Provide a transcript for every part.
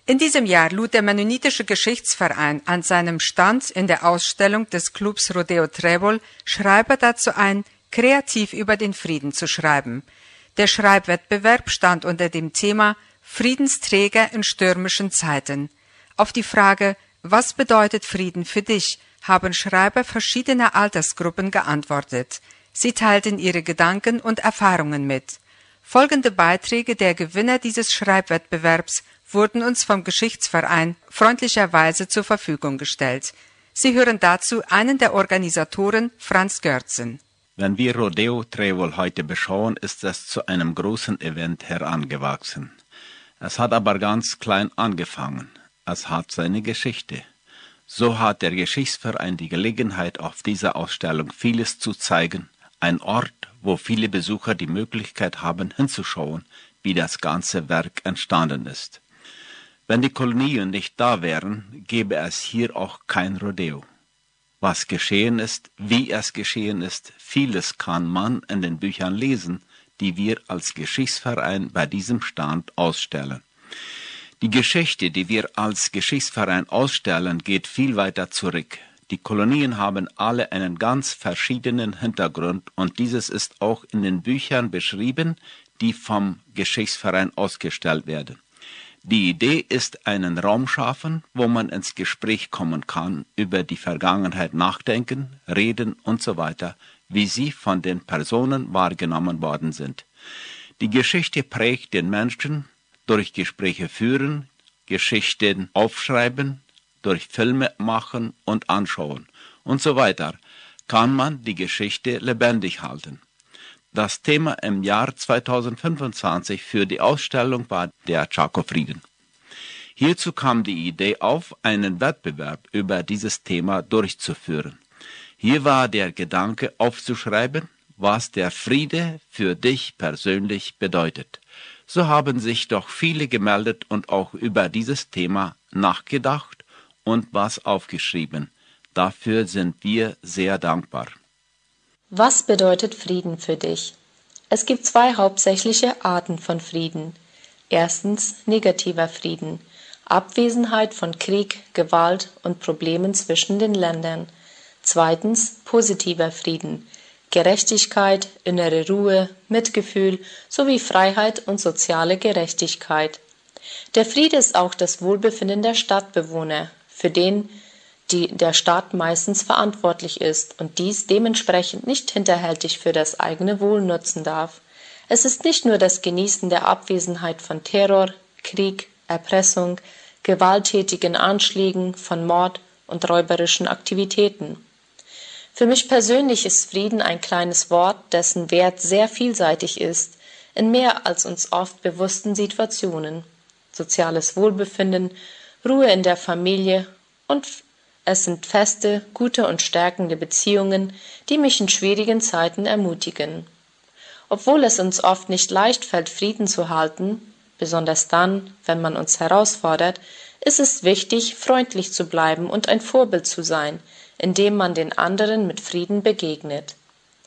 In diesem Jahr lud der Mennonitische Geschichtsverein an seinem Stand in der Ausstellung des Clubs Rodeo Trébol Schreiber dazu ein, kreativ über den Frieden zu schreiben. Der Schreibwettbewerb stand unter dem Thema Friedensträger in stürmischen Zeiten. Auf die Frage, was bedeutet Frieden für dich, haben Schreiber verschiedener Altersgruppen geantwortet. Sie teilten ihre Gedanken und Erfahrungen mit. Folgende Beiträge der Gewinner dieses Schreibwettbewerbs wurden uns vom Geschichtsverein freundlicherweise zur Verfügung gestellt. Sie hören dazu einen der Organisatoren, Franz Görzen. Wenn wir Rodeo Trébol heute beschauen, ist es zu einem großen Event herangewachsen. Es hat aber ganz klein angefangen. Es hat seine Geschichte. So hat der Geschichtsverein die Gelegenheit, auf dieser Ausstellung vieles zu zeigen. Ein Ort, wo viele Besucher die Möglichkeit haben, hinzuschauen, wie das ganze Werk entstanden ist. Wenn die Kolonien nicht da wären, gäbe es hier auch kein Rodeo. Was geschehen ist, wie es geschehen ist, vieles kann man in den Büchern lesen, die wir als Geschichtsverein bei diesem Stand ausstellen. Die Geschichte, die wir als Geschichtsverein ausstellen, geht viel weiter zurück. Die Kolonien haben alle einen ganz verschiedenen Hintergrund und dieses ist auch in den Büchern beschrieben, die vom Geschichtsverein ausgestellt werden. Die Idee ist, einen Raum schaffen, wo man ins Gespräch kommen kann, über die Vergangenheit nachdenken, reden und so weiter, wie sie von den Personen wahrgenommen worden sind. Die Geschichte prägt den Menschen durch Gespräche führen, Geschichten aufschreiben, durch Filme machen und anschauen und so weiter, kann man die Geschichte lebendig halten. Das Thema im Jahr 2025 für die Ausstellung war der Chaco-Frieden. Hierzu kam die Idee auf, einen Wettbewerb über dieses Thema durchzuführen. Hier war der Gedanke aufzuschreiben, was der Friede für dich persönlich bedeutet. So haben sich doch viele gemeldet und auch über dieses Thema nachgedacht und was aufgeschrieben. Dafür sind wir sehr dankbar. Was bedeutet Frieden für dich? Es gibt zwei hauptsächliche Arten von Frieden. Erstens negativer Frieden, Abwesenheit von Krieg, Gewalt und Problemen zwischen den Ländern. Zweitens positiver Frieden, Gerechtigkeit, innere Ruhe, Mitgefühl sowie Freiheit und soziale Gerechtigkeit. Der Friede ist auch das Wohlbefinden der Stadtbewohner, für den der Staat meistens verantwortlich ist und dies dementsprechend nicht hinterhältig für das eigene Wohl nutzen darf. Es ist nicht nur das Genießen der Abwesenheit von Terror, Krieg, Erpressung, gewalttätigen Anschlägen, von Mord und räuberischen Aktivitäten. Für mich persönlich ist Frieden ein kleines Wort, dessen Wert sehr vielseitig ist, in mehr als uns oft bewussten Situationen. Soziales Wohlbefinden, Ruhe in der Familie und es sind feste, gute und stärkende Beziehungen, die mich in schwierigen Zeiten ermutigen. Obwohl es uns oft nicht leicht fällt, Frieden zu halten, besonders dann, wenn man uns herausfordert, ist es wichtig, freundlich zu bleiben und ein Vorbild zu sein, indem man den anderen mit Frieden begegnet.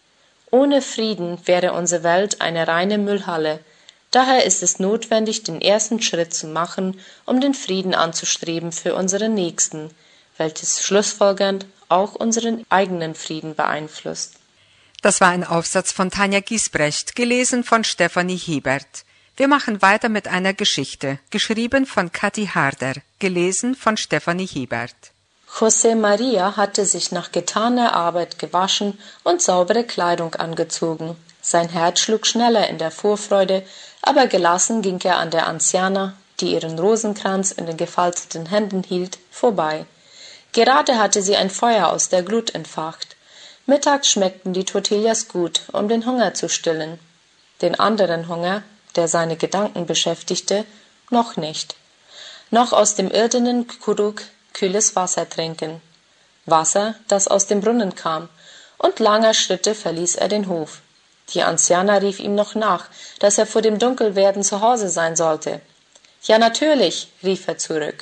Ohne Frieden wäre unsere Welt eine reine Müllhalle. Daher ist es notwendig, den ersten Schritt zu machen, um den Frieden anzustreben für unsere Nächsten, welches schlussfolgernd auch unseren eigenen Frieden beeinflusst. Das war ein Aufsatz von Tanja Giesbrecht, gelesen von Stefanie Hiebert. Wir machen weiter mit einer Geschichte, geschrieben von Kathi Harder, gelesen von Stefanie Hiebert. José María hatte sich nach getaner Arbeit gewaschen und saubere Kleidung angezogen. Sein Herz schlug schneller in der Vorfreude, aber gelassen ging er an der Anciana, die ihren Rosenkranz in den gefalteten Händen hielt, vorbei. Gerade hatte sie ein Feuer aus der Glut entfacht. Mittags schmeckten die Tortillas gut, um den Hunger zu stillen. Den anderen Hunger, der seine Gedanken beschäftigte, noch nicht. Noch aus dem irdenen Krug kühles Wasser trinken. Wasser, das aus dem Brunnen kam, und langer Schritte verließ er den Hof. Die Anciana rief ihm noch nach, dass er vor dem Dunkelwerden zu Hause sein sollte. »Ja, natürlich«, rief er zurück.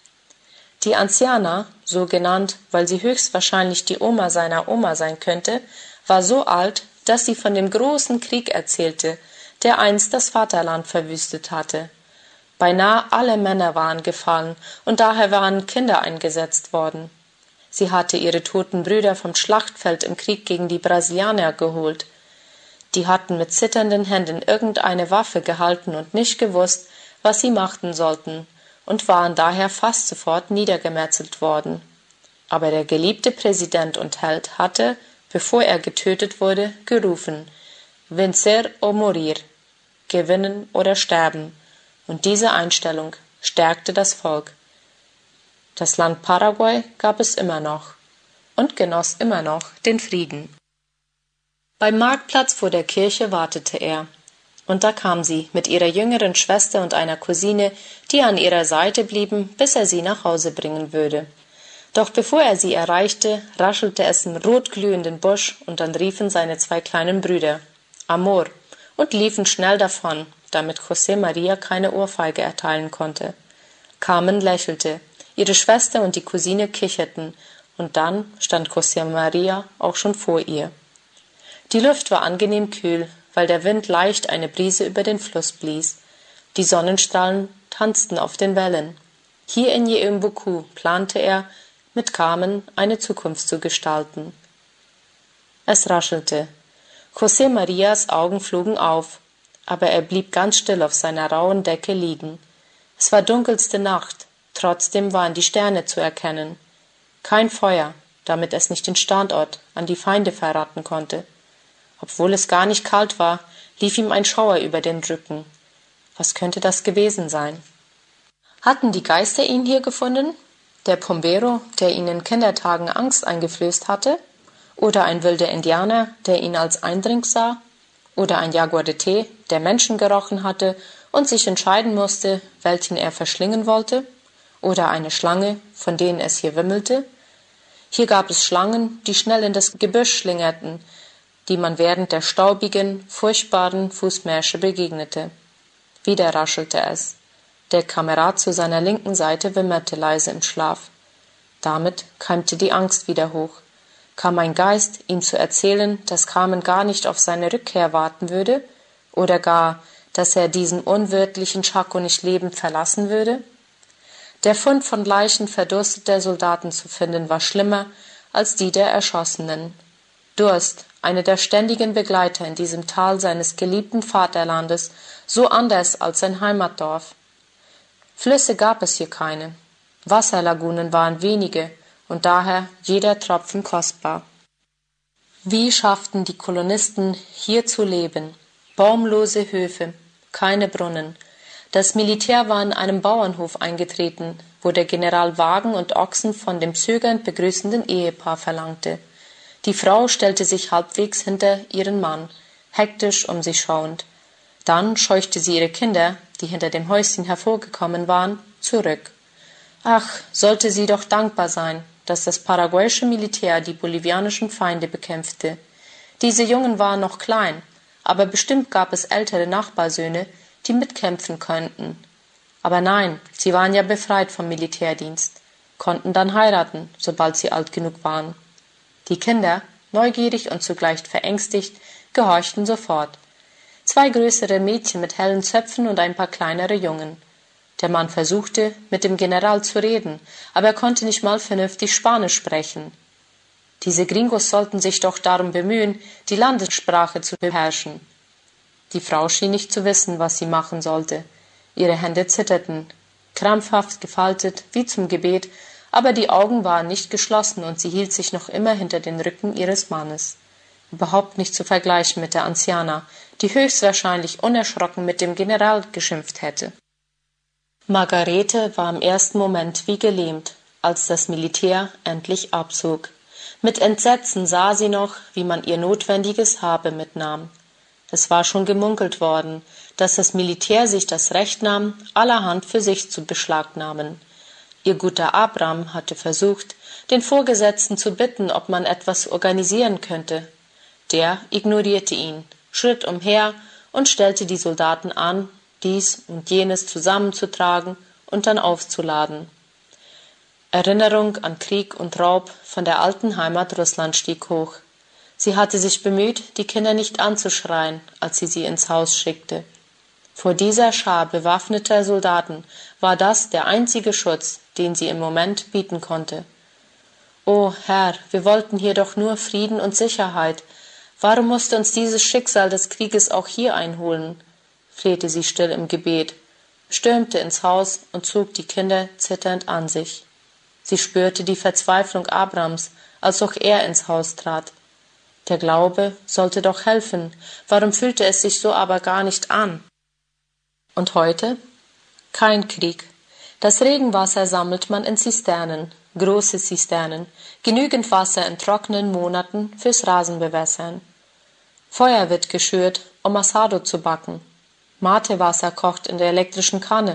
Die Anciana, so genannt, weil sie höchstwahrscheinlich die Oma seiner Oma sein könnte, war so alt, dass sie von dem großen Krieg erzählte, der einst das Vaterland verwüstet hatte. Beinahe alle Männer waren gefallen, und daher waren Kinder eingesetzt worden. Sie hatte ihre toten Brüder vom Schlachtfeld im Krieg gegen die Brasilianer geholt. Die hatten mit zitternden Händen irgendeine Waffe gehalten und nicht gewusst, was sie machen sollten, und waren daher fast sofort niedergemetzelt worden. Aber der geliebte Präsident und Held hatte, bevor er getötet wurde, gerufen: Vencer o morir, gewinnen oder sterben, und diese Einstellung stärkte das Volk. Das Land Paraguay gab es immer noch und genoss immer noch den Frieden. Beim Marktplatz vor der Kirche wartete er, und da kam sie mit ihrer jüngeren Schwester und einer Cousine, die an ihrer Seite blieben, bis er sie nach Hause bringen würde. Doch bevor er sie erreichte, raschelte es im rotglühenden Busch, und dann riefen seine 2 kleinen Brüder: Amor, und liefen schnell davon, damit José María keine Ohrfeige erteilen konnte. Carmen lächelte, ihre Schwester und die Cousine kicherten, und dann stand José María auch schon vor ihr. Die Luft war angenehm kühl, weil der Wind leicht eine Brise über den Fluss blies. Die Sonnenstrahlen tanzten auf den Wellen. Hier in Yeumbuku plante er, mit Carmen eine Zukunft zu gestalten. Es raschelte. José Marías Augen flogen auf, aber er blieb ganz still auf seiner rauen Decke liegen. Es war dunkelste Nacht, trotzdem waren die Sterne zu erkennen. Kein Feuer, damit es nicht den Standort an die Feinde verraten konnte. Obwohl es gar nicht kalt war, lief ihm ein Schauer über den Rücken. Was könnte das gewesen sein? Hatten die Geister ihn hier gefunden? Der Pombero, der ihn in Kindertagen Angst eingeflößt hatte? Oder ein wilder Indianer, der ihn als Eindring sah? Oder ein Jaguarete, der Menschen gerochen hatte und sich entscheiden musste, welchen er verschlingen wollte? Oder eine Schlange, von denen es hier wimmelte? Hier gab es Schlangen, die schnell in das Gebüsch schlingerten, die man während der staubigen, furchtbaren Fußmärsche begegnete. Wieder raschelte es. Der Kamerad zu seiner linken Seite wimmerte leise im Schlaf. Damit keimte die Angst wieder hoch. Kam ein Geist, ihm zu erzählen, dass Carmen gar nicht auf seine Rückkehr warten würde, oder gar, dass er diesen unwirtlichen Chaco nicht lebend verlassen würde? Der Fund von Leichen verdursteter Soldaten zu finden, war schlimmer als die der Erschossenen. Durst, eine der ständigen Begleiter in diesem Tal seines geliebten Vaterlandes, so anders als sein Heimatdorf. Flüsse gab es hier keine, Wasserlagunen waren wenige und daher jeder Tropfen kostbar. Wie schafften die Kolonisten hier zu leben? Baumlose Höfe, keine Brunnen. Das Militär war in einem Bauernhof eingetreten, wo der General Wagen und Ochsen von dem zögernd begrüßenden Ehepaar verlangte. Die Frau stellte sich halbwegs hinter ihren Mann, hektisch um sich schauend. Dann scheuchte sie ihre Kinder, die hinter dem Häuschen hervorgekommen waren, zurück. Ach, sollte sie doch dankbar sein, dass das paraguayische Militär die bolivianischen Feinde bekämpfte. Diese Jungen waren noch klein, aber bestimmt gab es ältere Nachbarsöhne, die mitkämpfen könnten. Aber nein, sie waren ja befreit vom Militärdienst, konnten dann heiraten, sobald sie alt genug waren. Die Kinder, neugierig und zugleich verängstigt, gehorchten sofort. 2 größere Mädchen mit hellen Zöpfen und ein paar kleinere Jungen. Der Mann versuchte, mit dem General zu reden, aber er konnte nicht mal vernünftig Spanisch sprechen. Diese Gringos sollten sich doch darum bemühen, die Landessprache zu beherrschen. Die Frau schien nicht zu wissen, was sie machen sollte. Ihre Hände zitterten, krampfhaft gefaltet, wie zum Gebet, aber die Augen waren nicht geschlossen und sie hielt sich noch immer hinter den Rücken ihres Mannes. Überhaupt nicht zu vergleichen mit der Anciana, die höchstwahrscheinlich unerschrocken mit dem General geschimpft hätte. Margarete war im ersten Moment wie gelähmt, als das Militär endlich abzog. Mit Entsetzen sah sie noch, wie man ihr notwendiges Habe mitnahm. Es war schon gemunkelt worden, dass das Militär sich das Recht nahm, allerhand für sich zu beschlagnahmen. Ihr guter Abraham hatte versucht, den Vorgesetzten zu bitten, ob man etwas organisieren könnte. Der ignorierte ihn, schritt umher und stellte die Soldaten an, dies und jenes zusammenzutragen und dann aufzuladen. Erinnerung an Krieg und Raub von der alten Heimat Russland stieg hoch. Sie hatte sich bemüht, die Kinder nicht anzuschreien, als sie ins Haus schickte. Vor dieser Schar bewaffneter Soldaten war das der einzige Schutz, den sie im Moment bieten konnte. »O Herr, wir wollten hier doch nur Frieden und Sicherheit. Warum musste uns dieses Schicksal des Krieges auch hier einholen?« flehte sie still im Gebet, stürmte ins Haus und zog die Kinder zitternd an sich. Sie spürte die Verzweiflung Abrams, als auch er ins Haus trat. Der Glaube sollte doch helfen, warum fühlte es sich so aber gar nicht an? Und heute? Kein Krieg. Das Regenwasser sammelt man in Zisternen, große Zisternen, genügend Wasser in trockenen Monaten fürs Rasenbewässern. Feuer wird geschürt, um Asado zu backen. Matewasser kocht in der elektrischen Kanne.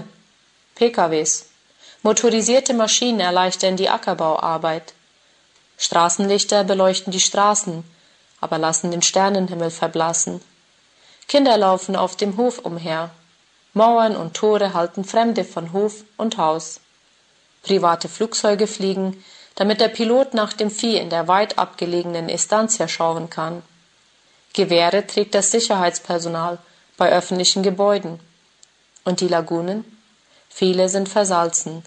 PKWs. Motorisierte Maschinen erleichtern die Ackerbauarbeit. Straßenlichter beleuchten die Straßen, aber lassen den Sternenhimmel verblassen. Kinder laufen auf dem Hof umher. Mauern und Tore halten Fremde von Hof und Haus. Private Flugzeuge fliegen, damit der Pilot nach dem Vieh in der weit abgelegenen Estancia schauen kann. Gewehre trägt das Sicherheitspersonal bei öffentlichen Gebäuden. Und die Lagunen? Viele sind versalzen.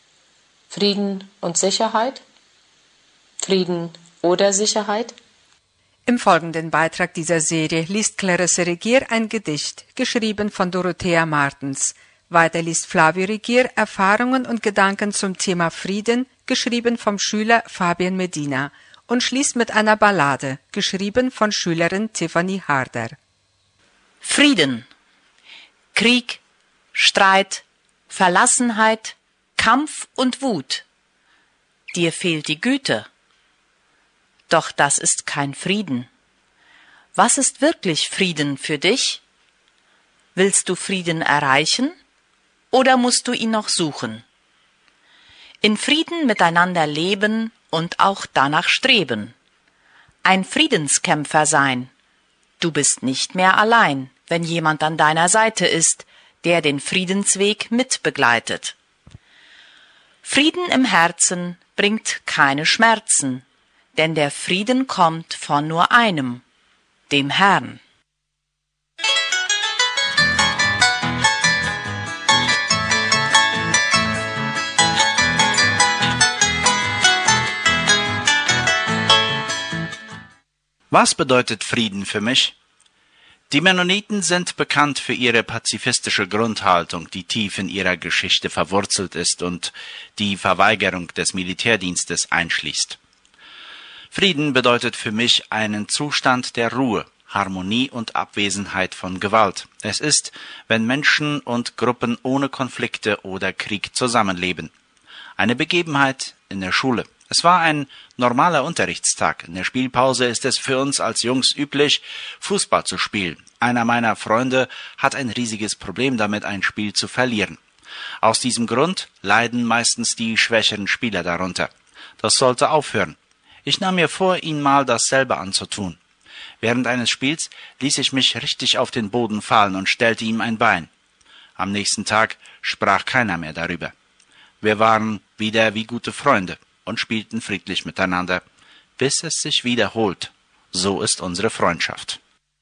Frieden und Sicherheit? Frieden oder Sicherheit? Im folgenden Beitrag dieser Serie liest Clarisse Regier ein Gedicht, geschrieben von Dorothea Martens. Weiter liest Flavio Regier Erfahrungen und Gedanken zum Thema Frieden, geschrieben vom Schüler Fabian Medina, und schließt mit einer Ballade, geschrieben von Schülerin Tiffany Harder. Frieden, Krieg, Streit, Verlassenheit, Kampf und Wut. Dir fehlt die Güte. Doch das ist kein Frieden. Was ist wirklich Frieden für dich? Willst du Frieden erreichen oder musst du ihn noch suchen? In Frieden miteinander leben und auch danach streben. Ein Friedenskämpfer sein. Du bist nicht mehr allein, wenn jemand an deiner Seite ist, der den Friedensweg mitbegleitet. Frieden im Herzen bringt keine Schmerzen, denn der Frieden kommt von nur einem, dem Herrn. Was bedeutet Frieden für mich? Die Mennoniten sind bekannt für ihre pazifistische Grundhaltung, die tief in ihrer Geschichte verwurzelt ist und die Verweigerung des Militärdienstes einschließt. Frieden bedeutet für mich einen Zustand der Ruhe, Harmonie und Abwesenheit von Gewalt. Es ist, wenn Menschen und Gruppen ohne Konflikte oder Krieg zusammenleben. Eine Begebenheit in der Schule. Es war ein normaler Unterrichtstag. In der Spielpause ist es für uns als Jungs üblich, Fußball zu spielen. Einer meiner Freunde hat ein riesiges Problem damit, ein Spiel zu verlieren. Aus diesem Grund leiden meistens die schwächeren Spieler darunter. Das sollte aufhören. Ich nahm mir vor, ihn mal dasselbe anzutun. Während eines Spiels ließ ich mich richtig auf den Boden fallen und stellte ihm ein Bein. Am nächsten Tag sprach keiner mehr darüber. Wir waren wieder wie gute Freunde und spielten friedlich miteinander, bis es sich wiederholt. So ist unsere Freundschaft.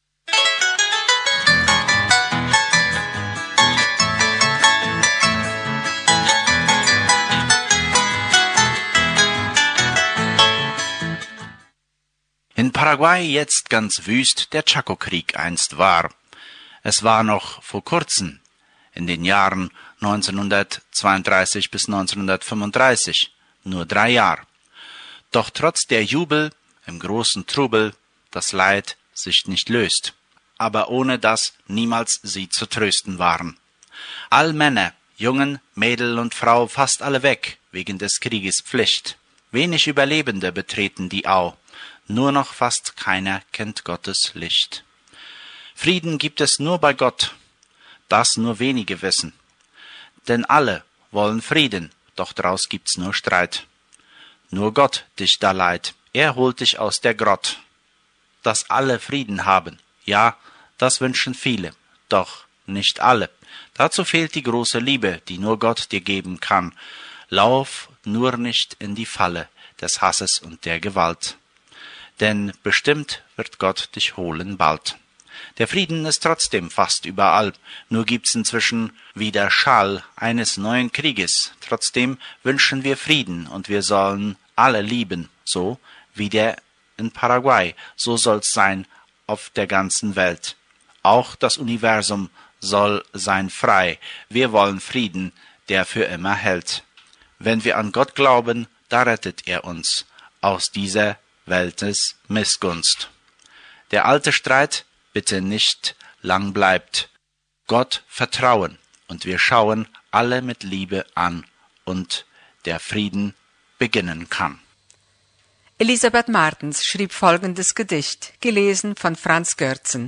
In Paraguay jetzt ganz wüst der Chaco-Krieg einst war. Es war noch vor kurzem, in den Jahren 1932 bis 1935, nur 3 Jahre. Doch trotz der Jubel im großen Trubel das Leid sich nicht löst, aber ohne dass niemals sie zu trösten waren. All Männer, Jungen, Mädel und Frau, fast alle weg, wegen des Krieges Pflicht. Wenig Überlebende betreten die Au, nur noch fast keiner kennt Gottes Licht. Frieden gibt es nur bei Gott, das nur wenige wissen. Denn alle wollen Frieden, doch draus gibt's nur Streit. Nur Gott dich da leiht, er holt dich aus der Grott. Dass alle Frieden haben, ja, das wünschen viele, doch nicht alle. Dazu fehlt die große Liebe, die nur Gott dir geben kann. Lauf nur nicht in die Falle des Hasses und der Gewalt. Denn bestimmt wird Gott dich holen bald. Der Frieden ist trotzdem fast überall, nur gibt's inzwischen wieder Schall eines neuen Krieges. Trotzdem wünschen wir Frieden und wir sollen alle lieben, so wie der in Paraguay. So soll's sein auf der ganzen Welt. Auch das Universum soll sein frei. Wir wollen Frieden, der für immer hält. Wenn wir an Gott glauben, da rettet er uns aus dieser Weltes Missgunst. Der alte Streit bitte nicht lang bleibt. Gott vertrauen und wir schauen alle mit Liebe an und der Frieden beginnen kann. Elisabeth Martens schrieb folgendes Gedicht, gelesen von Franz Görtzen.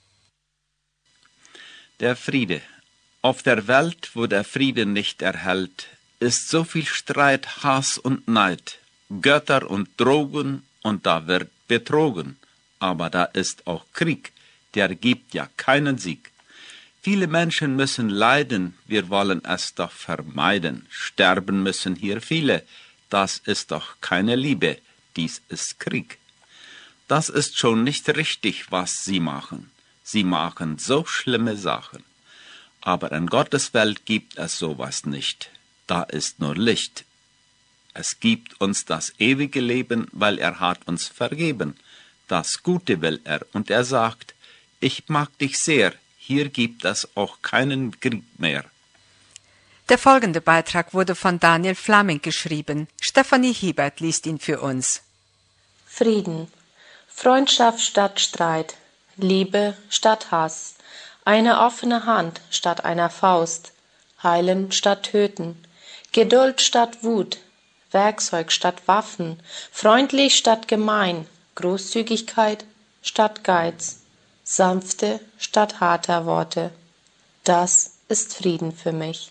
Der Friede. Auf der Welt, wo der Friede nicht erhält, ist so viel Streit, Hass und Neid, Götter und Drogen, und da wird betrogen. Aber da ist auch Krieg, der gibt ja keinen Sieg. Viele Menschen müssen leiden, wir wollen es doch vermeiden. Sterben müssen hier viele, das ist doch keine Liebe, dies ist Krieg. Das ist schon nicht richtig, was sie machen. Sie machen so schlimme Sachen. Aber in Gottes Welt gibt es sowas nicht. Da ist nur Licht. Es gibt uns das ewige Leben, weil er hat uns vergeben. Das Gute will er, und er sagt, ich mag dich sehr, hier gibt es auch keinen Krieg mehr. Der folgende Beitrag wurde von Daniel Flaming geschrieben. Stefanie Hiebert liest ihn für uns. Frieden. Freundschaft statt Streit. Liebe statt Hass. Eine offene Hand statt einer Faust. Heilen statt Töten. Geduld statt Wut. Werkzeug statt Waffen. Freundlich statt gemein. Großzügigkeit statt Geiz. Sanfte statt harter Worte. Das ist Frieden für mich.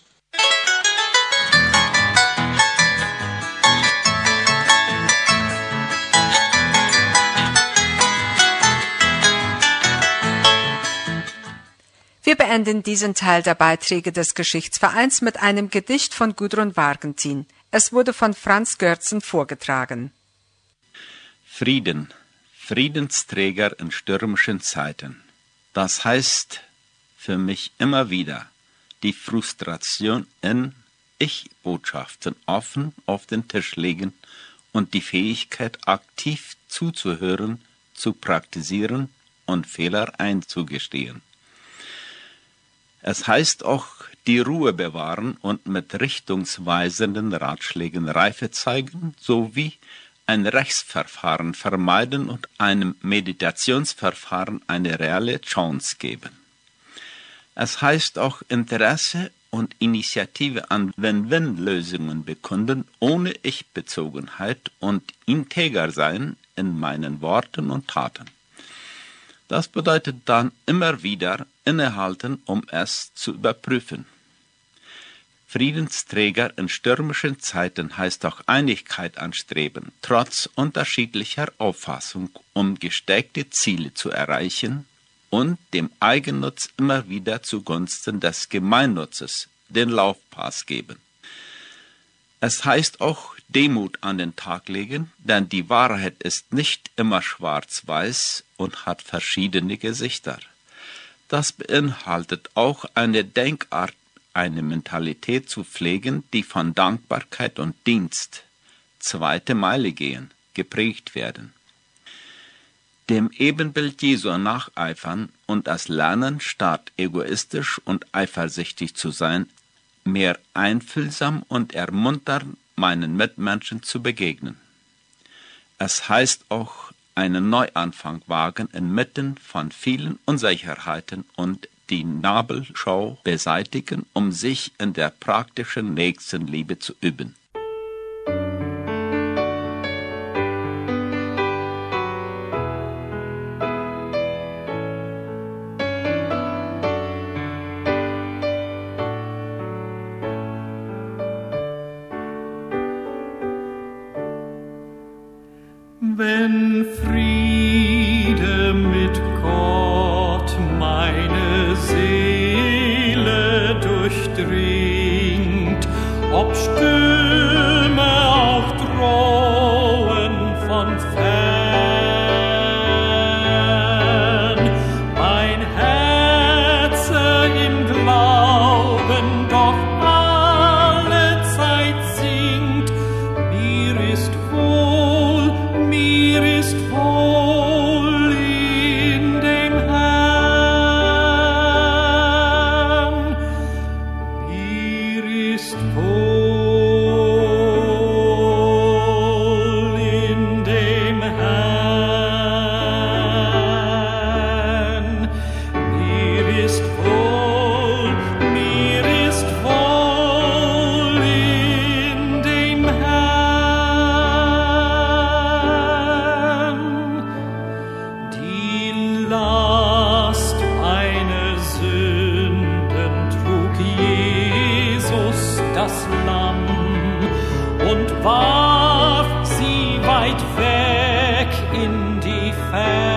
Wir beenden diesen Teil der Beiträge des Geschichtsvereins mit einem Gedicht von Gudrun Wargentin. Es wurde von Franz Görtzen vorgetragen. Frieden, Friedensträger in stürmischen Zeiten. Das heißt für mich immer wieder, die Frustration in Ich-Botschaften offen auf den Tisch legen und die Fähigkeit, aktiv zuzuhören, zu praktizieren und Fehler einzugestehen. Es heißt auch, die Ruhe bewahren und mit richtungsweisenden Ratschlägen Reife zeigen, sowie ein Rechtsverfahren vermeiden und einem Meditationsverfahren eine reelle Chance geben. Es heißt auch Interesse und Initiative an Win-Win-Lösungen bekunden, ohne Ich-Bezogenheit und integer sein in meinen Worten und Taten. Das bedeutet dann immer wieder innehalten, um es zu überprüfen. Friedensträger in stürmischen Zeiten heißt auch Einigkeit anstreben, trotz unterschiedlicher Auffassung, um gesteckte Ziele zu erreichen und dem Eigennutz immer wieder zugunsten des Gemeinnutzes den Laufpass geben. Es heißt auch Demut an den Tag legen, denn die Wahrheit ist nicht immer schwarz-weiß und hat verschiedene Gesichter. Das beinhaltet auch eine Denkart, eine Mentalität zu pflegen, die von Dankbarkeit und Dienst, zweite Meile gehen, geprägt werden. Dem Ebenbild Jesu nacheifern und das Lernen, statt egoistisch und eifersüchtig zu sein, mehr einfühlsam und ermuntern, meinen Mitmenschen zu begegnen. Es heißt auch, einen Neuanfang wagen inmitten von vielen Unsicherheiten und die Nabelschau beseitigen, um sich in der praktischen Nächstenliebe zu üben. Wenn Friede mit Gott meine Seele durchdringt, ob Stürme auch drohen von fern, mein und warf sie weit weg in die Ferne.